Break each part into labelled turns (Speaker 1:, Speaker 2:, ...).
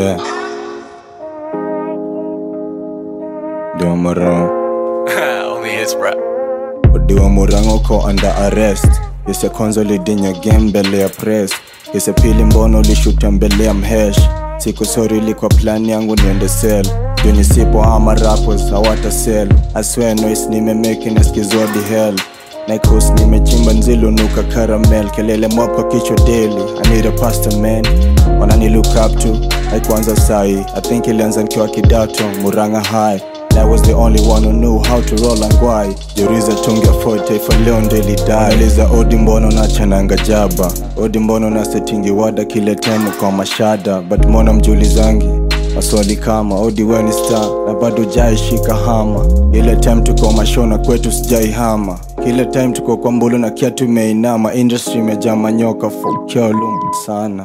Speaker 1: Yeah. Dua Morang.
Speaker 2: Only hits, bro.
Speaker 1: Dua Morang uko under arrest. Yese kwanza ulidinya game mbele ya press. Yese pili mbono ulishuta mbele ya mhesh. Siku sorry ilikuwa plan yangu niende sell. Juni sipo ama rappers hawata sell. I swear noise nimemake naskizwa di hell. Nikos nimechimba nzilu nuka caramel. Kelele mob kwa kichwa daily. I need a pastor man. Wanani look up to haikuanza sai. I think ilianza nikiwa kidato Muranga high. I was the only one who knew how to roll and why. Juriza tungi afford taifa leo ndeli die. Liza odi mbono na chananga jaba. Odi mbono na settingi wada kile temu kwa mashada. But mona mjulizangi maswali kama odi weni star na bado jai shika hama. Ile time tuko mashona kwetu sijai hama. Kile time tuko kwa mbulu na kiatu meinama. Industry mejama nyoka fukio lumbu sana.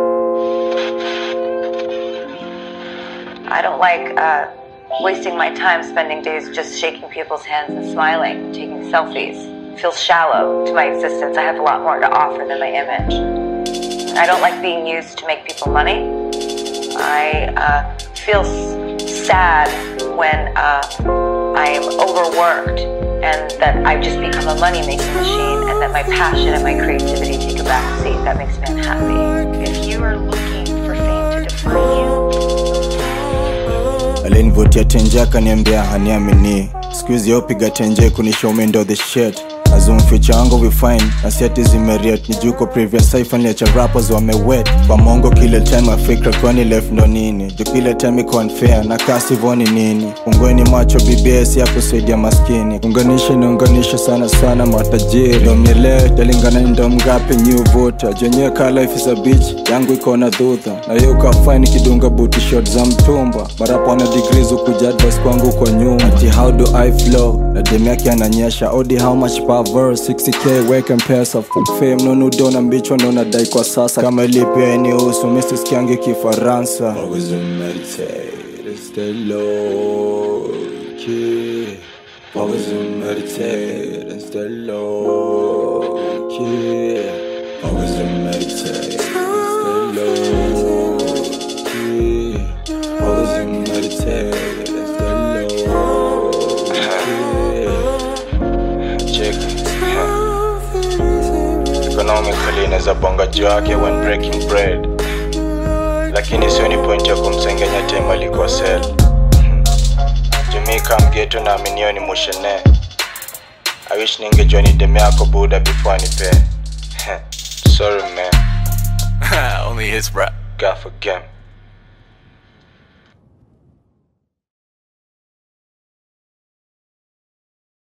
Speaker 3: I don't like wasting my time spending days just shaking people's hands and smiling, taking selfies. It feels shallow to my existence. I have a lot more to offer than my image. I don't like being used to make people money. I feel sad when I am overworked and that I've just become a money-making machine and that my passion and my creativity take a back seat. That makes me unhappy. If you are looking for fame to define you,
Speaker 1: alinivutia tenje akaniambia haniamini. Squeeze yopiga tenje kunishow me ndo the shit. Azum feature wangu we fine na siati zimeriet. Nijuko previous cypher niacha rappers wamewet. Kwa mongo kile time afikra kwani left ndo nini. Ju kile time iko unfair na kasi voni nini. Ungweni macho BBS ya kusaidia maskini. Unganisha sana sana matajiri. Ndo mnielewe talingana ndo mgapi new voter. Jenye ka life is a bitch yangu iko na dhudha. Na yo ka fine kidunga booty shot za mtumba. Marapa wana degrees ukuja advice kwangu kwa nyuma. Ati how do I flow na demi yake ananyesha. Odi how much verse 60k wake and pesa fuck fame no nudo na mbichwa ndo nadai kwa sasa kama ilipia eni uso Mr. Skiangi kifaransa. Always meditate stay low key. Always meditate and stay low key. Always meditate stay low key. Always meditate and stay low key. Economically neza bonga juu yake when breaking bread. Lakini sio ni point ya kumsengenya tema alikuwa sell. Jamaica mgeto na aminio ni mushene. I wish ningejua ni deme yako buda before anipe. Sorry man.
Speaker 2: Only his, bro.
Speaker 1: God forgive me.